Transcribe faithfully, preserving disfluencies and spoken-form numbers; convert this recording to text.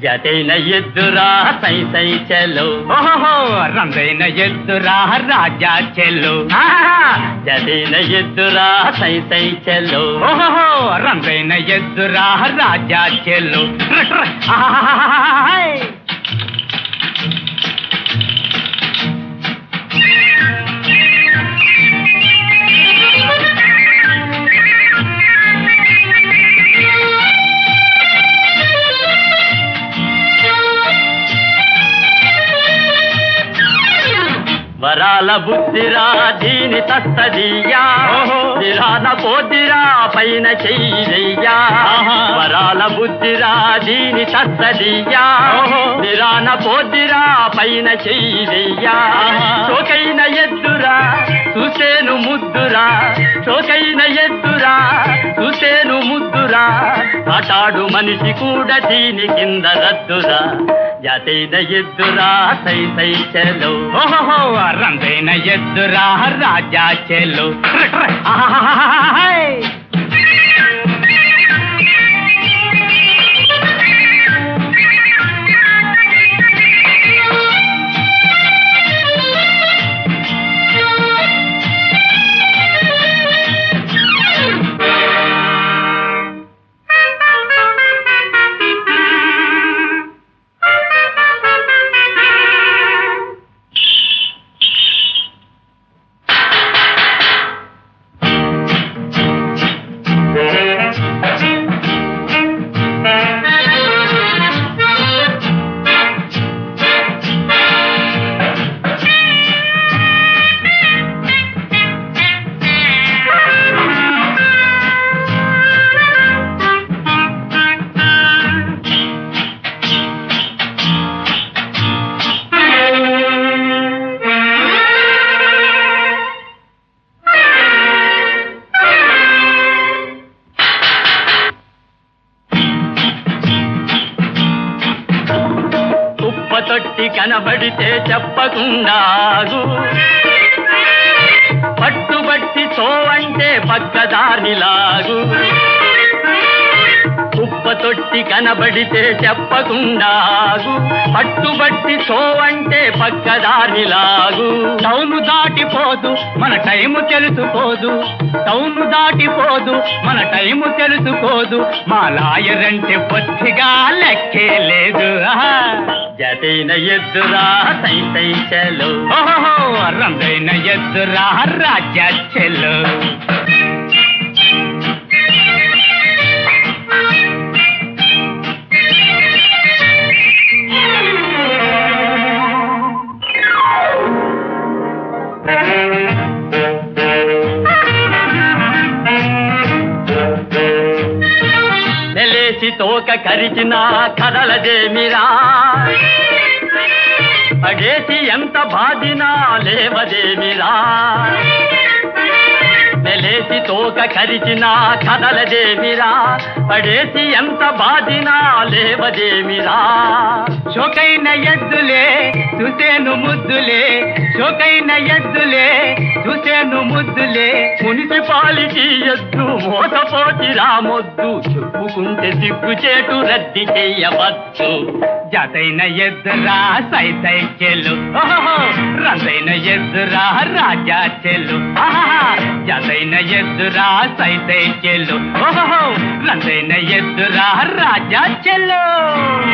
జతైన ఎద్దురా సై సై చెల్లో ఓహో రందైన ఎద్దురా రాజా చెల్లు జతైన ఎద్దురా సై సై చెల్లో ఓహో రందైన ఎద్దురా రాజా చెల్లు వరాల బుద్ధిరా దీని తస్తదీయా దిరాన పోదిరా పైన చెయ్యా వరాల బుద్ధిరా దీని తస్తదీయా దిరాన పోదిరా పైన చెయ్యా చోకైన ఎద్దురా చూసేను ముద్దురా చోకైన ఎద్దురా చూసేను ముద్దురా ఆటాడు మనిషి కూడా దీని కింద రద్దురా జతైన ఎద్దురా సై సై చెల్లో ఓహో రందైన ఎద్దురా రాజా చెల్లు తొట్టి కనబడితే చెప్పకుండాగు పట్టుబట్టి చోవంటే పక్కదారిలాగు కుప్ప తొట్టి కనబడితే చెప్పకుండాగు పట్టుబట్టి చోవంటే పక్కదారిలాగు టౌను దాటిపోదు మన టైము తెలుసుకోదు టౌను దాటిపోదు మన టైము తెలుసుకోదు మా లాయర్ అంటే పొత్తిగా లెక్కే లేదు జతైన ఎద్దురా సై సై చెల్లో ఓహో రందైన ఎద్దురా రాజా చెల్లు నెలేసి తోక కరిచిన కదలదేమిరా పడేసి ఎంత బాధినా లేవదేమిరా నెలేసి తోక కరిచిన కదలదేమిరా పడేసి ఎంత బాధినా లేవదేమిరా చోకైన ఎద్దులే చూసేను ముద్దులే చోకైన ఎద్దులే చూసేను ముద్దులే మున్సిపాలిటీ ఎద్దు మోసపోతి రామొద్దు చెప్పుకుంటే సిగ్గుచేటు రద్ది చెయ్యవచ్చు జతైన ఎద్దురా సై సై చెల్లు ఓహో రందైన ఎద్దురా రాజా చెల్లు జతైన ఎద్దురా సై సై చెల్లు ఓహో రందైన ఎద్దురా రాజా చెల్లు